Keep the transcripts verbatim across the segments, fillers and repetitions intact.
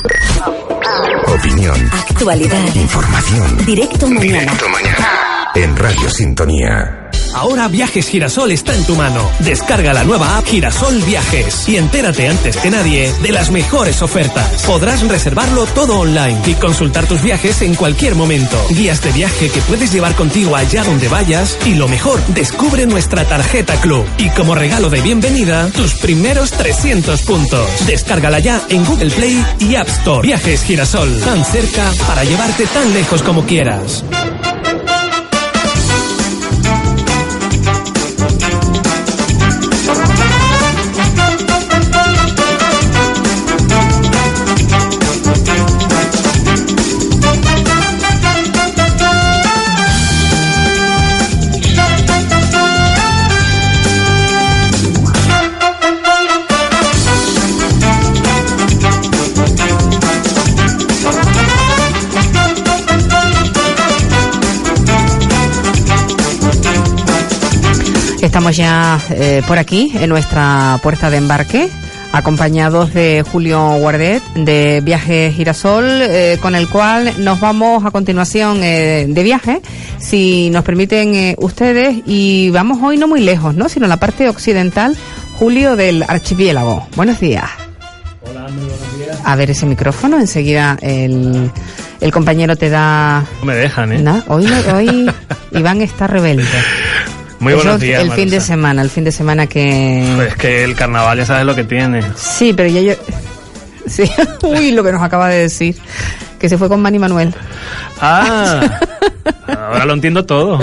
Opinión. Actualidad. Información. Directo mañana. Directo mañana. En Radio Sintonía. Ahora Viajes Girasol está en tu mano. Descarga la nueva app Girasol Viajes y entérate antes que nadie de las mejores ofertas. Podrás reservarlo todo online y consultar tus viajes en cualquier momento. Guías de viaje que puedes llevar contigo allá donde vayas y lo mejor, descubre nuestra tarjeta Club. Y como regalo de bienvenida, tus primeros trescientos puntos. Descárgala ya en Google Play y App Store. Viajes Girasol, tan cerca para llevarte tan lejos como quieras. Estamos ya eh, por aquí, en nuestra puerta de embarque, acompañados de Julio Guardet, de Viajes Girasol, eh, con el cual nos vamos a continuación eh, de viaje, si nos permiten eh, ustedes, y vamos hoy no muy lejos, ¿no?, sino en la parte occidental, Julio, del archipiélago. Buenos días. Hola, muy buenos días. A ver ese micrófono, enseguida el, el compañero te da... No me dejan, ¿eh? ¿No? Hoy, hoy Iván está rebelde. Muy Eso buenos días, el Marusa. fin de semana, el fin de semana que... Pues es que el carnaval ya sabes lo que tiene. Sí, pero ya yo... Sí, uy, lo que nos acaba de decir, que se fue con Manny Manuel. Ah, ahora lo entiendo todo.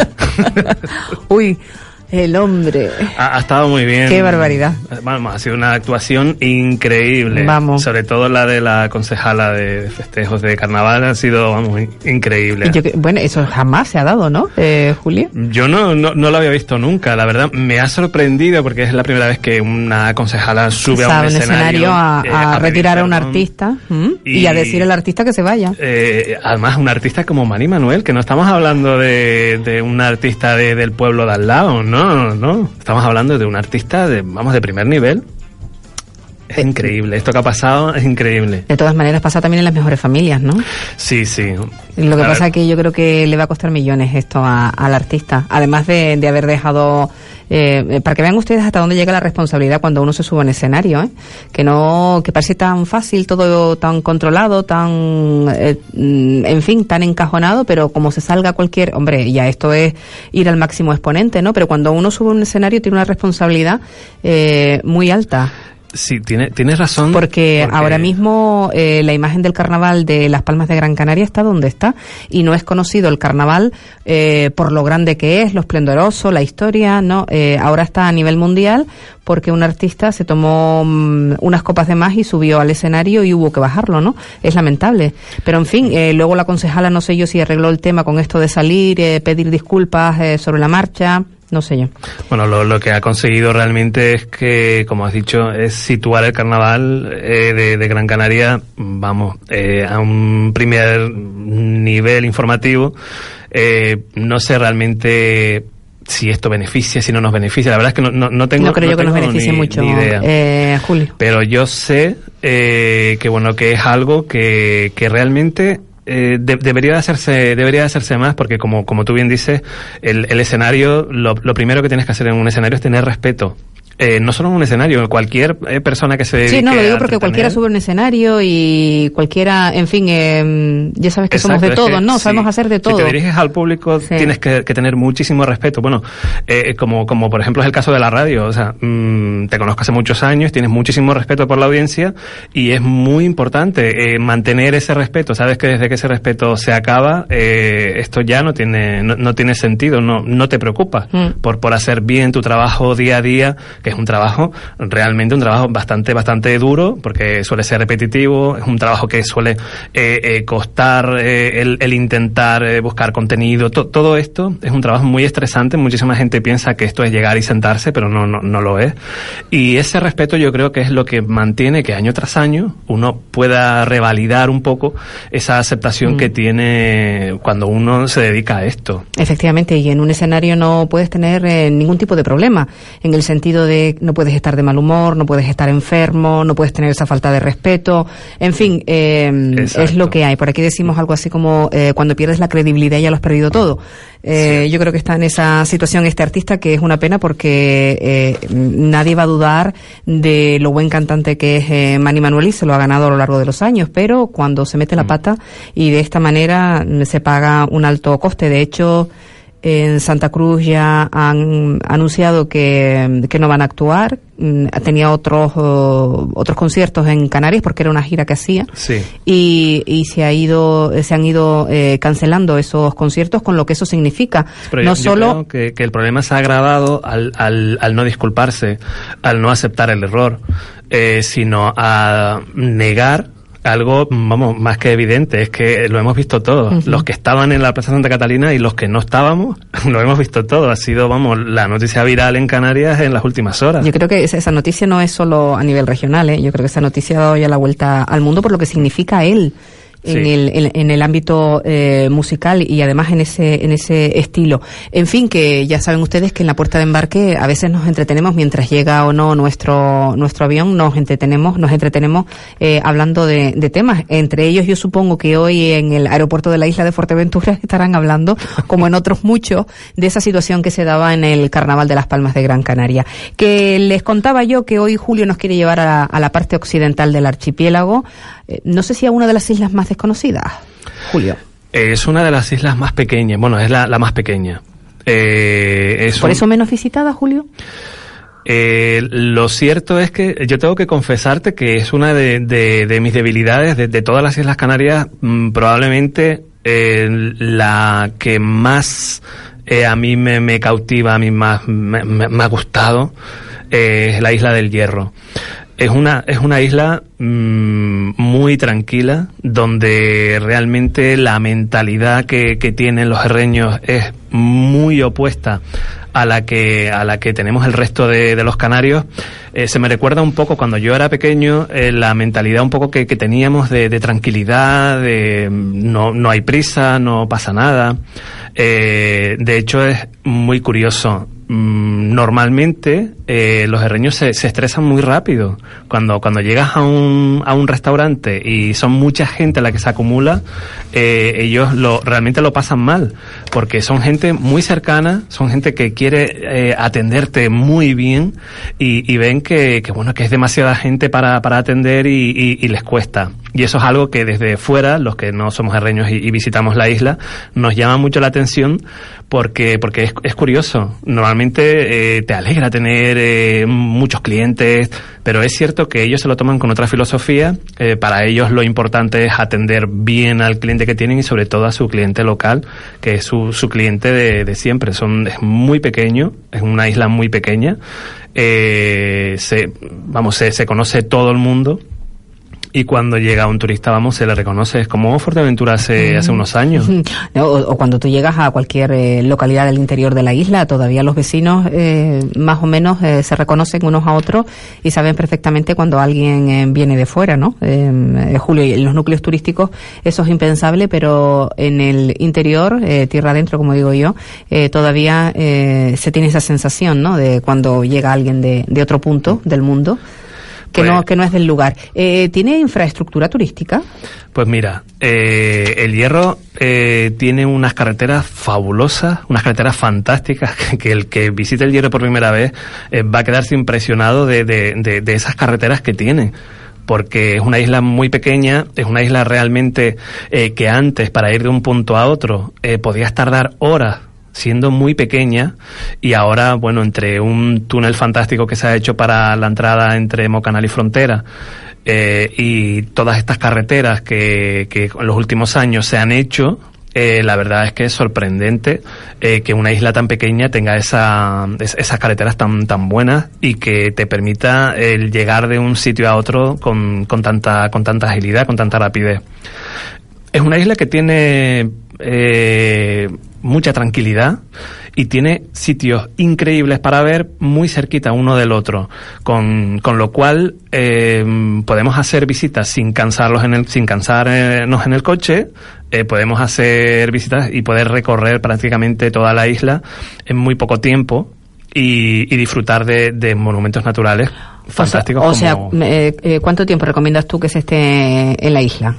Uy, el hombre. Ha, ha estado muy bien. Qué barbaridad. Vamos, ha sido una actuación increíble. Vamos. Sobre todo la de la concejala de festejos de carnaval ha sido, vamos, in- increíble. Y yo, que- bueno, eso jamás se ha dado, ¿no, eh, Julio? Yo no, no, no lo había visto nunca, la verdad me ha sorprendido porque es la primera vez que una concejala sube a un Sabe, escenario, a, eh, a pedir retirar a un perdón. artista, ¿m? y... Y- a decir al artista que se vaya. Eh, además, un artista como Manny Manuel, que no estamos hablando de, de un artista de, del pueblo de al lado, no, no. Estamos hablando de un artista de, vamos, de primer nivel. Es increíble. Esto que ha pasado es increíble. De todas maneras, pasa también en las mejores familias, ¿no? Sí, sí. Lo que A pasa ver, es que yo creo que le va a costar millones esto a- al artista, además de, de haber dejado, eh, para que vean ustedes hasta dónde llega la responsabilidad cuando uno se sube a un escenario, ¿eh? Que no, que parece tan fácil, todo tan controlado, tan, eh, mm, en fin, tan encajonado, pero como se salga cualquier, hombre, ya esto es ir al máximo exponente, ¿no? Pero cuando uno sube a un escenario tiene una responsabilidad eh, muy alta. Sí, tiene, tienes razón. Porque, ahora mismo eh, la imagen del carnaval de Las Palmas de Gran Canaria está donde está y no es conocido el carnaval eh, por lo grande que es, lo esplendoroso, la historia, ¿no? Eh, ahora está a nivel mundial porque un artista se tomó mm, unas copas de más y subió al escenario y hubo que bajarlo, ¿no? Es lamentable. Pero en fin, eh, luego la concejala, no sé yo si arregló el tema con esto de salir, eh, pedir disculpas eh, sobre la marcha. No sé yo. Bueno, lo, lo que ha conseguido realmente es que, como has dicho, es situar el carnaval eh, de, de Gran Canaria, vamos, eh, a un primer nivel informativo. Eh, no sé realmente si esto beneficia, si no nos beneficia. La verdad es que no, no, no tengo No creo no yo que nos tengo beneficie ni, mucho, ni idea. eh, Julio. Pero yo sé eh, que, bueno, que es algo que, que realmente... Eh, de, debería de hacerse debería de hacerse más porque como como tú bien dices el, el escenario lo, lo primero que tienes que hacer en un escenario es tener respeto. Eh, no solo en un escenario, cualquier eh, persona que se dedique Sí, no, lo digo a porque entretener. cualquiera sube a un escenario y cualquiera, en fin, eh, ya sabes que Exacto, somos de es todo, que ¿no? sí, Sabemos hacer de todo. Si te diriges al público, Sí. tienes que, que tener muchísimo respeto. Bueno, eh, como, como por ejemplo es el caso de la radio. O sea, mmm, te conozco hace muchos años, tienes muchísimo respeto por la audiencia y es muy importante eh, mantener ese respeto. Sabes que desde que ese respeto se acaba, eh, esto ya no tiene, no, no tiene sentido, no, no te preocupas Mm. por, por hacer bien tu trabajo día a día, que es un trabajo realmente un trabajo bastante bastante duro porque suele ser repetitivo, es un trabajo que suele eh, eh, costar eh, el, el intentar eh, buscar contenido, to, todo esto es un trabajo muy estresante. Muchísima gente piensa que esto es llegar y sentarse, pero no, no, no lo es, y ese respeto yo creo que es lo que mantiene que año tras año uno pueda revalidar un poco esa aceptación aceptación mm. que tiene cuando uno se dedica a esto. Efectivamente, y en un escenario no puedes tener eh, ningún tipo de problema, en el sentido de no puedes estar de mal humor, no puedes estar enfermo, no puedes tener esa falta de respeto, en fin, eh, es lo que hay. Por aquí decimos algo así como eh, cuando pierdes la credibilidad ya lo has perdido todo. Eh, sí. Yo creo que está en esa situación este artista, que es una pena porque eh, nadie va a dudar de lo buen cantante que es eh, Manny Manuel, y se lo ha ganado a lo largo de los años, pero cuando se mete la pata y de esta manera se paga un alto coste. De hecho, en Santa Cruz ya han anunciado que, que no van a actuar. Tenía otros uh, otros conciertos en Canarias porque era una gira que hacía. Sí. Y, y se ha ido se han ido eh, cancelando esos conciertos, con lo que eso significa. Pero no yo, solo yo creo que, que el problema se ha agravado al, al, al no disculparse, al no aceptar el error, eh, sino a negar algo, vamos, más que evidente, es que lo hemos visto todos. Uh-huh. Los que estaban en la Plaza Santa Catalina y los que no estábamos, lo hemos visto todo. Ha sido, vamos, la noticia viral en Canarias en las últimas horas. Yo creo que esa, esa noticia no es solo a nivel regional, ¿eh? Yo creo que esa noticia ha dado ya la vuelta al mundo por lo que significa él. En, sí. el, en, en el ámbito eh, musical y además en ese en ese estilo. En fin, que ya saben ustedes que en la puerta de embarque a veces nos entretenemos mientras llega o no nuestro nuestro avión, nos entretenemos nos entretenemos eh, hablando de, de temas. Entre ellos, yo supongo que hoy en el aeropuerto de la isla de Fuerteventura estarán hablando, como en otros muchos, de esa situación que se daba en el Carnaval de las Palmas de Gran Canaria. Que les contaba yo que hoy Julio nos quiere llevar a, a la parte occidental del archipiélago. Eh, no sé si a una de las islas más desconocidas, Julio. Es una de las islas más pequeñas, bueno, es la, la más pequeña. Eh, es ¿Por un... eso menos visitada, Julio? Eh, lo cierto es que yo tengo que confesarte que es una de, de, de mis debilidades de, de todas las Islas Canarias, mmm, probablemente eh, la que más eh, a mí me, me cautiva, a mí más me, me, me ha gustado, eh, es la Isla del Hierro. Es una, es una isla mmm, muy tranquila, donde realmente la mentalidad que, que tienen los herreños es muy opuesta a la que, a la que tenemos el resto de, de los canarios. Eh, se me recuerda un poco cuando yo era pequeño, eh, la mentalidad un poco que, que teníamos de, de tranquilidad, de no, no hay prisa, no pasa nada. Eh, de hecho es muy curioso. Normalmente eh, los herreños se, se estresan muy rápido. Cuando cuando llegas a un a un restaurante y son mucha gente la que se acumula, eh, ellos lo realmente lo pasan mal, porque son gente muy cercana, son gente que quiere eh, atenderte muy bien y, y ven que, que bueno que es demasiada gente para para atender y, y, y les cuesta. Y eso es algo que desde fuera, los que no somos herreños y, y visitamos la isla, nos llama mucho la atención, porque porque es, es curioso. Normalmente eh, te alegra tener eh, muchos clientes, pero es cierto que ellos se lo toman con otra filosofía. Eh, para ellos lo importante es atender bien al cliente que tienen y sobre todo a su cliente local, que es su, su cliente de, de siempre. Son, es muy pequeño, es una isla muy pequeña. Eh, se, vamos, se, se conoce todo el mundo. Y cuando llega un turista, vamos, se le reconoce. Es como Fuerteventura hace, mm. hace unos años. No, o, o cuando tú llegas a cualquier eh, localidad del interior de la isla, todavía los vecinos eh, más o menos eh, se reconocen unos a otros y saben perfectamente cuando alguien eh, viene de fuera, ¿no? Eh, eh, Julio, y en los núcleos turísticos eso es impensable, pero en el interior, eh, tierra adentro, como digo yo, eh, todavía eh, se tiene esa sensación, ¿no? De cuando llega alguien de, de otro punto del mundo. Que, pues, no, que no es del lugar. Eh, ¿Tiene infraestructura turística? Pues mira, eh, el Hierro eh, tiene unas carreteras fabulosas, unas carreteras fantásticas, que, que el que visite el Hierro por primera vez eh, va a quedarse impresionado de, de, de, de esas carreteras que tiene. Porque es una isla muy pequeña, es una isla realmente eh, que antes, para ir de un punto a otro, eh, podías tardar horas, siendo muy pequeña, y ahora, bueno, entre un túnel fantástico que se ha hecho para la entrada entre Mocanal y Frontera, eh, y todas estas carreteras que, que en los últimos años se han hecho, eh, la verdad es que es sorprendente eh, que una isla tan pequeña tenga esa, esas carreteras tan, tan buenas y que te permita el llegar de un sitio a otro con, con tanta, con tanta agilidad, con tanta rapidez. Es una isla que tiene eh, mucha tranquilidad y tiene sitios increíbles para ver muy cerquita uno del otro, con, con lo cual eh, podemos hacer visitas sin cansarlos en el, sin cansarnos en el coche. Eh, podemos hacer visitas y poder recorrer prácticamente toda la isla en muy poco tiempo y, y disfrutar de, de monumentos naturales fantásticos. O como... sea, eh, eh, ¿cuánto tiempo recomiendas tú que se esté en la isla?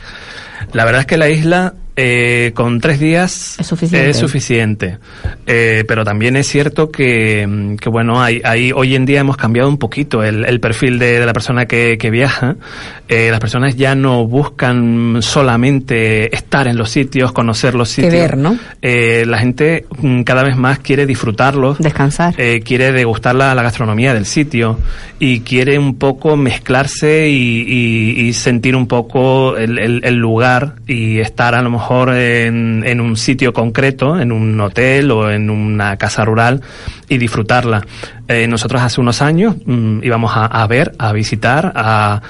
La verdad es que la isla eh, con tres días es suficiente, es suficiente. Eh, pero también es cierto que, que bueno, hay, hay, hoy en día hemos cambiado un poquito el, el perfil de, de la persona que, que viaja. Eh, las personas ya no buscan solamente estar en los sitios, conocer los sitios. Que ver, ¿no? Eh, la gente cada vez más quiere disfrutarlos. Descansar. Eh, quiere degustar la, la gastronomía del sitio y quiere un poco mezclarse y, y, y sentir un poco el, el, el lugar y estar a lo mejor en, en un sitio concreto, en un hotel o en una casa rural y disfrutarla. Eh, nosotros hace unos años mmm, íbamos a, a ver, a visitar, a,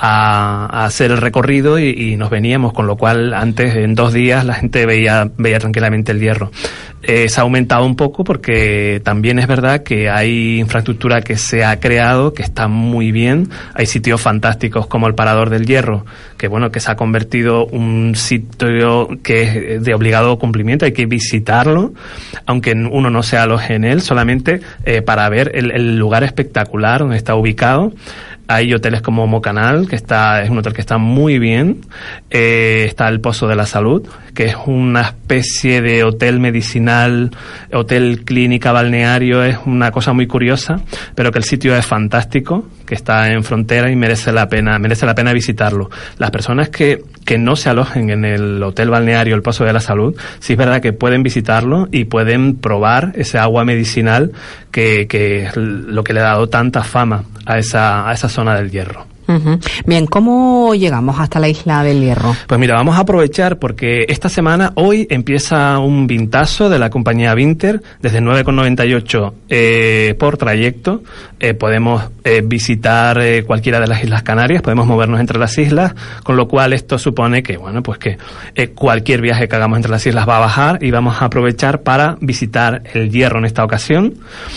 a, a hacer el recorrido y, y nos veníamos, con lo cual antes en dos días la gente veía, veía tranquilamente el Hierro. Eh, se ha aumentado un poco porque también es verdad que hay infraestructura que se ha creado que está muy bien. Hay sitios fantásticos como el Parador del Hierro, que bueno, que se ha convertido un sitio que es de obligado cumplimiento, hay que visitarlo, aunque uno no se aloje en él, solamente eh, para ver el, el lugar espectacular donde está ubicado. Hay hoteles como Mocanal, que está, es un hotel que está muy bien. Eh, está el Pozo de la Salud, que es una especie de hotel medicinal, hotel clínica balneario, es una cosa muy curiosa, pero que el sitio es fantástico, que está en frontera y merece la pena, merece la pena visitarlo. Las personas que, que no se alojen en el hotel balneario, el Pozo de la Salud, sí es verdad que pueden visitarlo y pueden probar ese agua medicinal que, que es lo que le ha dado tanta fama a esa, a esa zona del Hierro. Uh-huh. Bien, ¿cómo llegamos hasta la isla del Hierro? Pues mira, vamos a aprovechar porque esta semana, hoy, empieza un vintazo de la compañía Vinter, desde nueve con noventa y ocho eh, por trayecto. Eh, podemos eh, visitar eh, cualquiera de las Islas Canarias, podemos movernos entre las islas, con lo cual esto supone que, bueno, pues que eh, cualquier viaje que hagamos entre las islas va a bajar y vamos a aprovechar para visitar el Hierro en esta ocasión.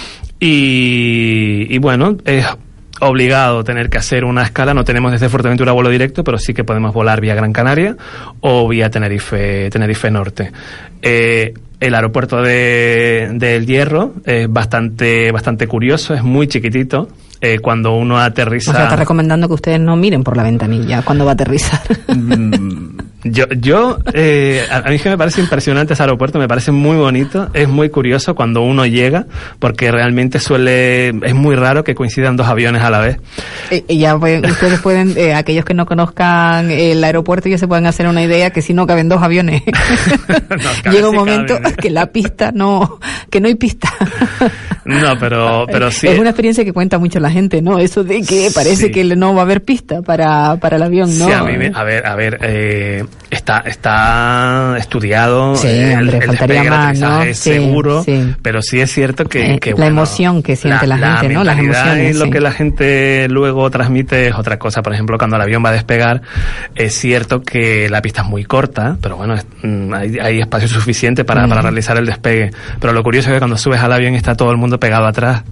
Y, y bueno, es obligado tener que hacer una escala. No tenemos desde Fuerteventura vuelo directo, pero sí que podemos volar vía Gran Canaria o vía Tenerife, Tenerife Norte. Eh, el aeropuerto de, de El Hierro es bastante, bastante curioso, es muy chiquitito. Eh, cuando uno aterriza... O sea, está recomendando que ustedes no miren por la ventanilla cuando va a aterrizar. Yo, yo eh, a, a mí que me parece impresionante ese aeropuerto, me parece muy bonito, es muy curioso cuando uno llega, porque realmente suele, es muy raro que coincidan dos aviones a la vez. Eh, y ya pueden, ustedes pueden, eh, aquellos que no conozcan el aeropuerto, ya se pueden hacer una idea que si no caben dos aviones. No, llega un momento caben, ¿eh? Que la pista no, que no hay pista. No, pero, pero sí. Es una experiencia que cuenta mucho la gente, ¿no? Eso de que parece sí. que no va a haber pista para, para el avión, ¿no? Sí, a mí me, a ver, a ver, eh, está, está estudiado, sí, el, hombre, el faltaría despegue, más, ¿no? es sí, seguro, sí. Pero sí es cierto que, eh, que la bueno, emoción que siente la, la gente, la ¿no? Las emociones. Y lo sí. que la gente luego transmite es otra cosa. Por ejemplo, cuando el avión va a despegar, es cierto que la pista es muy corta, pero bueno, es, hay, hay espacio suficiente para, mm. para realizar el despegue. Pero lo curioso es que cuando subes al avión está todo el mundo pegado atrás.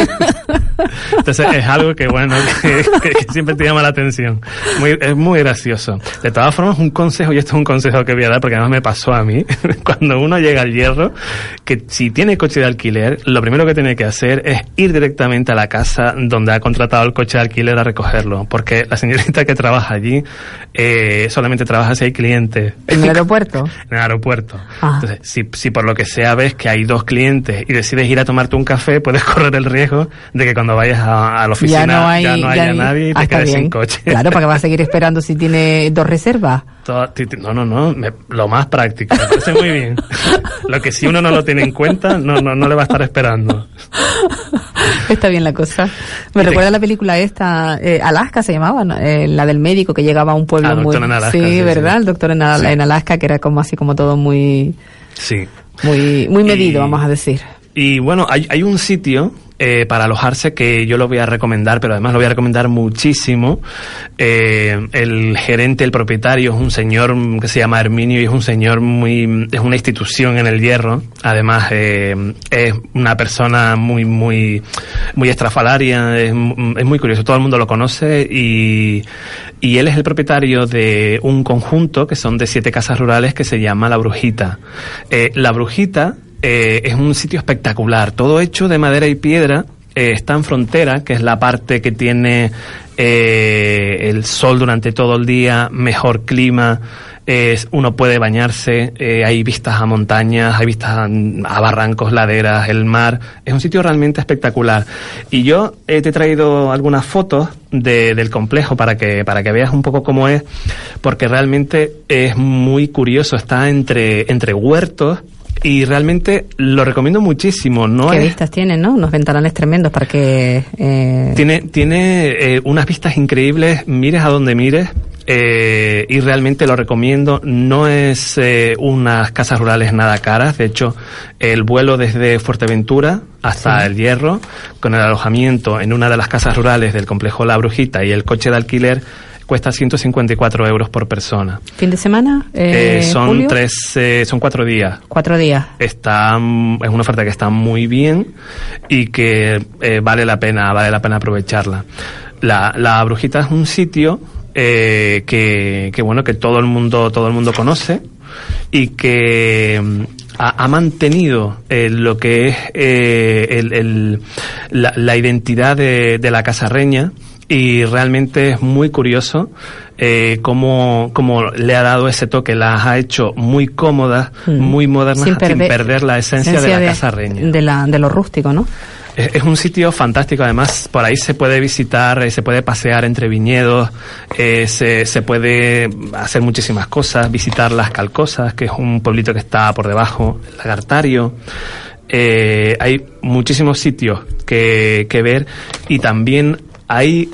Entonces es algo que bueno que, que, que siempre te llama la atención. Muy, es muy gracioso. De todas formas, un consejo, y esto es un consejo que voy a dar porque además me pasó a mí, cuando uno llega al Hierro, que si tiene coche de alquiler, lo primero que tiene que hacer es ir directamente a la casa donde ha contratado el coche de alquiler a recogerlo, porque la señorita que trabaja allí eh, solamente trabaja si hay clientes. ¿En el aeropuerto? En el aeropuerto. Ah. Entonces, si, si por lo que sea ves que hay dos clientes y decides ir a tomarte un café, puedes correr el riesgo de que cuando vayas a, a la oficina ya no, hay, ya no haya ya nadie y te quedes bien. sin coche. Claro, para que vas a seguir esperando si tiene dos reservas. Todo, no, no, no, me, lo más práctico, me parece muy bien. Lo que si uno no lo tiene en cuenta, no, no, no le va a estar esperando. Está bien la cosa. Me recuerda te... la película esta, eh, Alaska se llamaba, ¿no? eh, la del médico que llegaba a un pueblo ah, muy... En Alaska, sí, sí, ¿verdad? Sí. El doctor en, Al- sí. en Alaska, que era como así como todo muy... Sí. Muy, muy medido, y, vamos a decir. Y bueno, hay, hay un sitio eh, para alojarse, que yo lo voy a recomendar, pero además lo voy a recomendar muchísimo. Eh, el gerente, el propietario, es un señor que se llama Herminio y es un señor muy, es una institución en el Hierro. Además, eh, es una persona muy, muy, muy estrafalaria, es, es muy curioso, todo el mundo lo conoce y, y él es el propietario de un conjunto que son de siete casas rurales que se llama La Brujita. Eh, La Brujita eh, es un sitio espectacular, todo hecho de madera y piedra. Eh, está en frontera, que es la parte que tiene eh, el sol durante todo el día, mejor clima, eh, uno puede bañarse, eh, hay vistas a montañas, hay vistas a, a barrancos, laderas, el mar. Es un sitio realmente espectacular. Y yo eh, te he traído algunas fotos de, del complejo para que para que veas un poco cómo es, porque realmente es muy curioso. Está entre entre huertos. Y realmente lo recomiendo muchísimo. No ¿Qué es... vistas tiene, no? Unos ventanales tremendos para que... Eh... Tiene, tiene eh, unas vistas increíbles, mires a donde mires, eh, y realmente lo recomiendo. No es eh, unas casas rurales nada caras. De hecho, el vuelo desde Fuerteventura hasta sí. el Hierro, con el alojamiento en una de las casas rurales del complejo La Brujita y el coche de alquiler, cuesta ciento cincuenta y cuatro euros por persona. ¿Fin de semana? Eh, eh, son Julio? tres, eh, son cuatro días. Cuatro días. Está, es una oferta que está muy bien y que eh, vale la pena, vale la pena aprovecharla. La, la Brujita es un sitio eh, que, que bueno, que todo el mundo, todo el mundo conoce y que ha, ha mantenido eh, lo que es eh, el, el, la, la identidad de, de la casarreña. Y realmente es muy curioso eh, cómo, cómo le ha dado ese toque, las ha hecho muy cómodas, mm. muy modernas, sin perder, sin perder la esencia, esencia de la casarreña. De, la, de lo rústico, ¿no? Es, es un sitio fantástico, además por ahí se puede visitar, eh, se puede pasear entre viñedos, eh, se, se puede hacer muchísimas cosas, visitar Las Calcosas, que es un pueblito que está por debajo, el Lagartario. Eh, hay muchísimos sitios que, que ver y también hay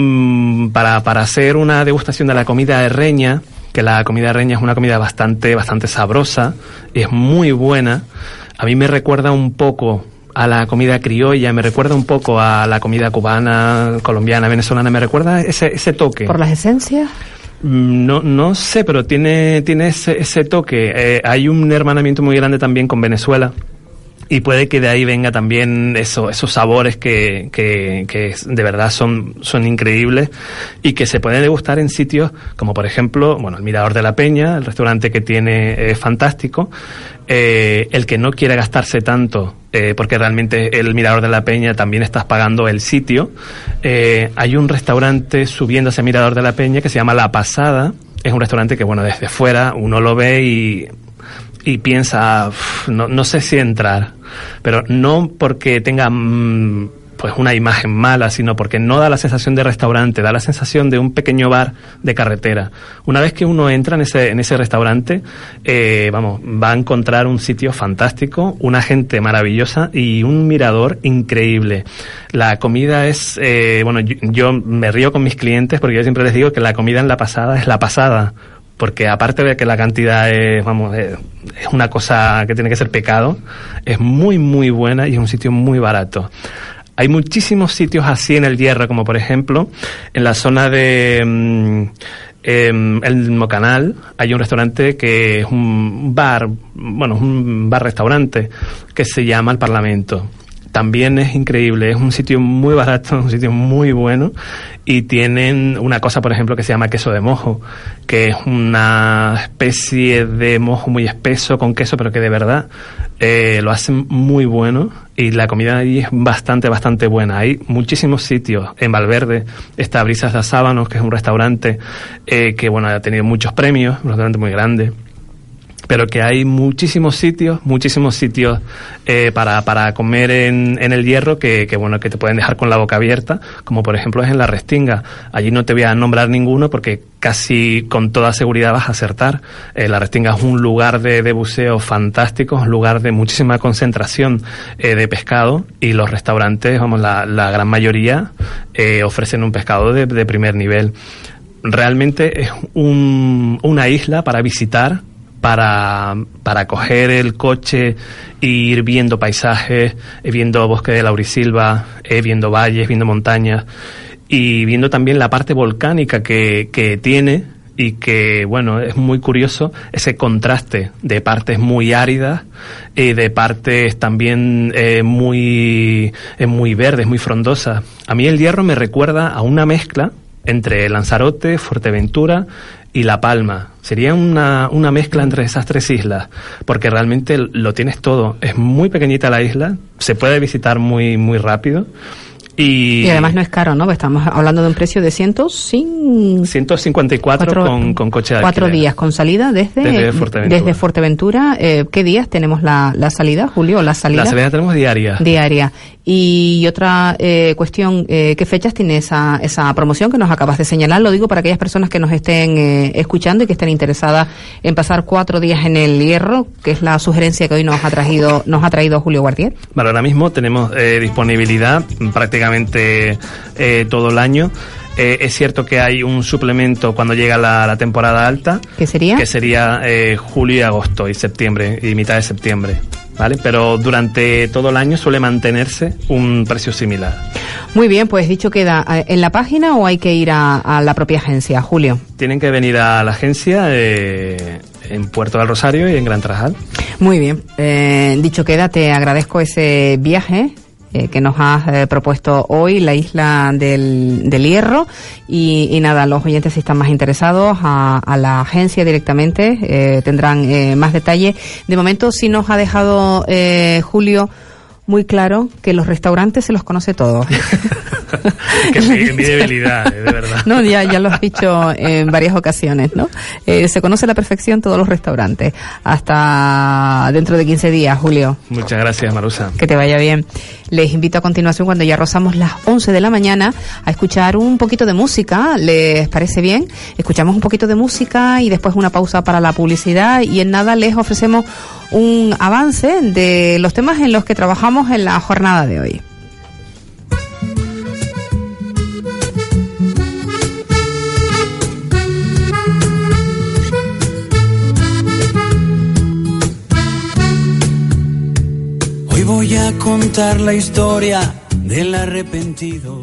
mmm, para, para hacer una degustación de la comida de reña, que la comida de reña es una comida bastante, bastante sabrosa, es muy buena. A mí me recuerda un poco a la comida criolla, me recuerda un poco a la comida cubana, colombiana, venezolana, me recuerda ese, ese toque. ¿Por las esencias? No, no sé, pero tiene, tiene ese, ese toque. Eh, hay un hermanamiento muy grande también con Venezuela. Y puede que de ahí venga también eso, esos sabores que, que, que de verdad son, son increíbles y que se pueden degustar en sitios como, por ejemplo, bueno, el Mirador de la Peña, el restaurante que tiene es fantástico. Eh, el que no quiere gastarse tanto, eh, porque realmente el Mirador de la Peña también estás pagando el sitio. Eh, hay un restaurante subiendo hacia Mirador de la Peña que se llama La Pasada. Es un restaurante que, bueno, desde fuera uno lo ve y... y piensa, no, no sé si entrar, pero no porque tenga mmm, pues una imagen mala, sino porque no da la sensación de restaurante, da la sensación de un pequeño bar de carretera. Una vez que uno entra en ese en ese restaurante, eh, vamos, va a encontrar un sitio fantástico, una gente maravillosa y un mirador increíble. La comida es, eh, bueno, yo, yo me río con mis clientes porque yo siempre les digo que la comida en La Pasada es la pasada. Porque aparte de que la cantidad es, vamos, es, es una cosa que tiene que ser pecado, es muy, muy buena y es un sitio muy barato. Hay muchísimos sitios así en el Hierro, como por ejemplo, en la zona de um, eh, el Mocanal, hay un restaurante que es un bar, bueno, un bar-restaurante que se llama El Parlamento. También es increíble, es un sitio muy barato, un sitio muy bueno y tienen una cosa, por ejemplo, que se llama queso de mojo, que es una especie de mojo muy espeso con queso, pero que de verdad eh, lo hacen muy bueno y la comida allí es bastante, bastante buena. Hay muchísimos sitios. En Valverde está Brisas de Sábanos, que es un restaurante eh, que, bueno, ha tenido muchos premios, un restaurante muy grande. Pero que hay muchísimos sitios, muchísimos sitios eh, para, para comer en, en el Hierro que, que, bueno, que te pueden dejar con la boca abierta, como por ejemplo es en La Restinga. Allí no te voy a nombrar ninguno porque casi con toda seguridad vas a acertar. Eh, La Restinga es un lugar de, de buceo fantástico, un lugar de muchísima concentración eh, de pescado y los restaurantes, vamos, la, la gran mayoría eh, ofrecen un pescado de, de primer nivel. Realmente es un, una isla para visitar para, para coger el coche e ir viendo paisajes, eh, viendo bosque de laurisilva, eh, viendo valles, viendo montañas y viendo también la parte volcánica que, que tiene y que, bueno, es muy curioso ese contraste de partes muy áridas y de partes también eh, muy, eh, muy verdes, muy frondosas. A mí el Hierro me recuerda a una mezcla entre Lanzarote, Fuerteventura y La Palma. Sería una, una mezcla entre esas tres islas, porque realmente lo tienes todo. Es muy pequeñita la isla, se puede visitar muy, muy rápido. Y, y además no es caro, ¿no? Estamos hablando de un precio de ciento cincuenta y cuatro cuatro, con, con coche de Cuatro alquiler. días con salida desde, desde Fuerteventura. Desde Fuerteventura. Eh, ¿Qué días tenemos la, la salida, Julio? La salida, la salida tenemos diaria. Diaria. Y otra eh, cuestión, eh, ¿qué fechas tiene esa, esa promoción que nos acabas de señalar? Lo digo para aquellas personas que nos estén eh, escuchando y que estén interesadas en pasar cuatro días en el Hierro, que es la sugerencia que hoy nos ha traído, nos ha traído Julio Guardier. Vale, ahora mismo tenemos eh, disponibilidad prácticamente eh, todo el año. Eh, es cierto que hay un suplemento cuando llega la, la temporada alta. ¿Qué sería? Que sería eh, julio y agosto y septiembre y mitad de septiembre, ¿vale? Pero durante todo el año suele mantenerse un precio similar. Muy bien, pues dicho queda, ¿en la página o hay que ir a, a la propia agencia, Julio? Tienen que venir a la agencia eh, en Puerto del Rosario y en Gran Tarajal. Muy bien, eh, dicho queda, te agradezco ese viaje Eh, que nos has eh, propuesto hoy, la isla del, del Hierro, y, y nada, los oyentes si están más interesados a, a la agencia directamente eh, tendrán eh, más detalle. De momento sí nos ha dejado eh, Julio muy claro que los restaurantes se los conoce todos. Que sí, mi debilidad, de verdad. No, ya, ya lo has dicho en varias ocasiones, ¿no? Eh, se conoce a la perfección todos los restaurantes. Hasta dentro de quince días, Julio. Muchas gracias, Marusa. Que te vaya bien. Les invito a continuación, cuando ya rozamos las once de la mañana, a escuchar un poquito de música. ¿Les parece bien? Escuchamos un poquito de música y después una pausa para la publicidad, y en nada les ofrecemos un avance de los temas en los que trabajamos en la jornada de hoy. Hoy voy a contar la historia del arrepentido.